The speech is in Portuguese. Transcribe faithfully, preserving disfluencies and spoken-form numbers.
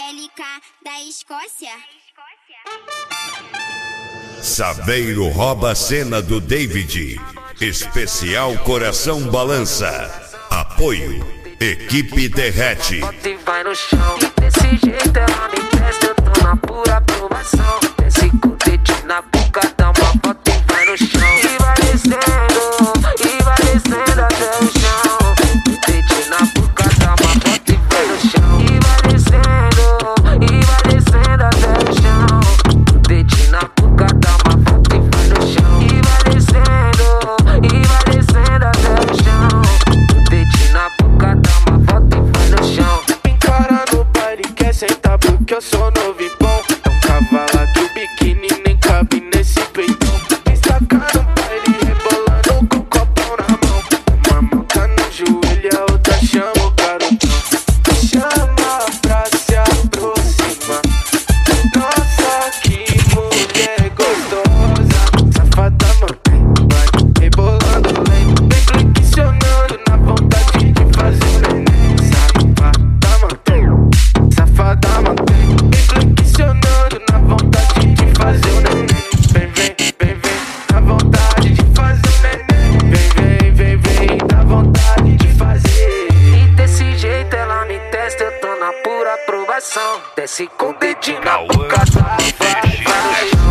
L K da Escócia. Saveiro rouba a cena do David. Especial Coração Balança. Apoio Equipe Derrete. Vai no chão, desse jeito ela me testa, eu tô na pura aprovação. Desce com o dedinho na boca, dá uma foto e vai no chão. E vai descendo, e vai descendo até o chão. Dedinho na boca, dá uma foto e vai no chão. E vai descendo, e vai descendo até o chão. Dedinho na boca, dá uma foto e vai no chão. E vai descendo, e vai descendo até o chão. Dedinho na boca, dá uma foto e vai no chão. Encara no baile, quer sentar porque eu sou novo e bom. Tão cavala que o biquíni nem cabe nesse peitão. Destacar no baile, rebolando com o copão na mão. Uma mão tá no joelho, a outra chama o garotão. Chama pra se aproximar. Nossa, que mulher gostosa. Safada, mantém, vai rebolando lento. Vem flexionando na vontade de fazer neném. Safada, mantém, safada, mantém. Vem flexionando na vontade de fazer o neném. Vem, vem, vem, vem, na vontade de fazer o neném. Vem, vem, vem, vem, na vontade de fazer. E desse jeito ela me testa, eu tô na pura aprovação. Desce com o dedinho na boca, vai, vai no chão.